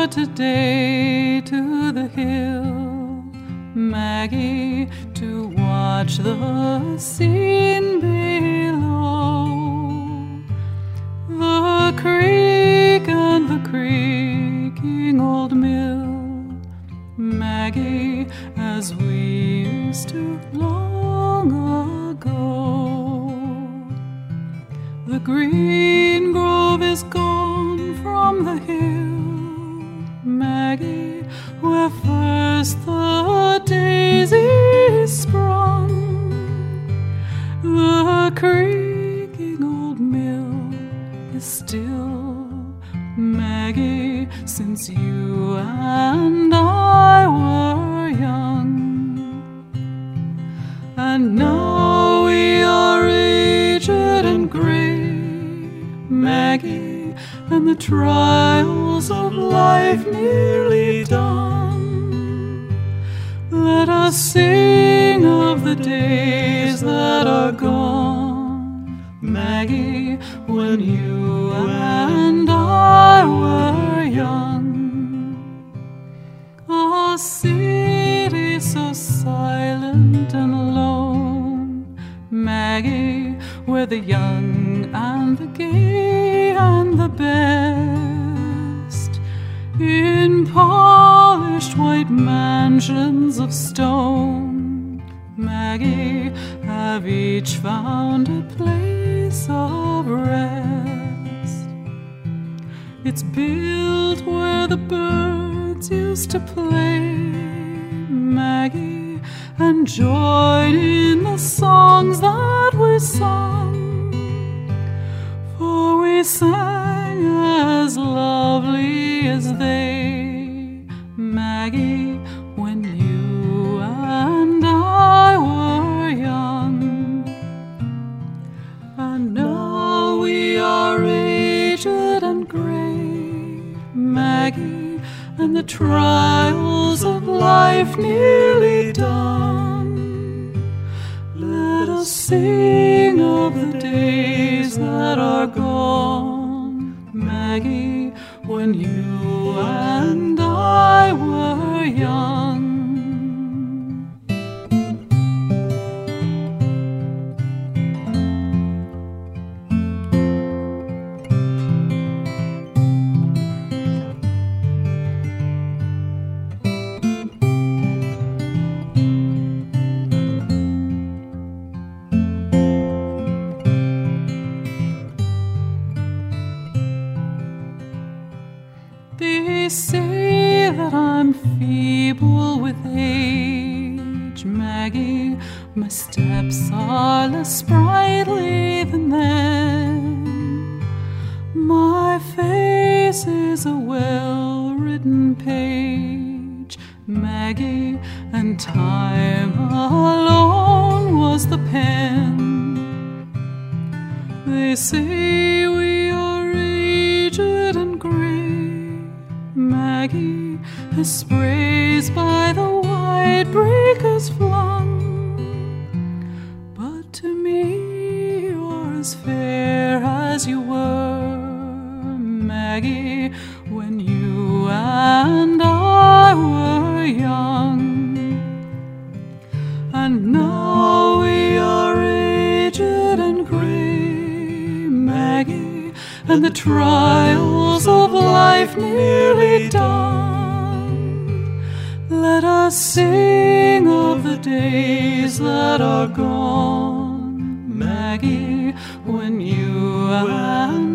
today to the hill, Maggie, to watch the scene below. The creek and the creaking old mill, Maggie, as we used to long ago. The green grove is gone from the hill, Maggie, where first the daisies sprung. The creaking old mill is still, Maggie, since you and I were young. And now we are aged and gray, Maggie, and the trials of life nearly done. Let us sing of the days that are gone, Maggie, when you and I were young. A city so silent and alone, Maggie, where the young and the gay and the best, in polished white mansions of stone, Maggie, have each found a place of rest. It's built where the birds used to play, Maggie, and join in the songs that we sung. For we sang as lovely as they, Maggie, when you and I were young. And now we are aged and gray, Maggie, and the trials of life nearly done. Let us sing of the days that are gone, Maggie, when you and I were young. They say that I'm feeble with age, Maggie, my steps are less sprightly than then. My face is a well-written page, Maggie, and time alone was the pen. They say we are aged and gray, Maggie, as sprays by the white breakers flung. But to me you're as fair as you were, Maggie, when you and I were young. And now we are aged and gray, Maggie, and the trials of life nearly done. Let us sing of the days that are gone, Maggie, when you and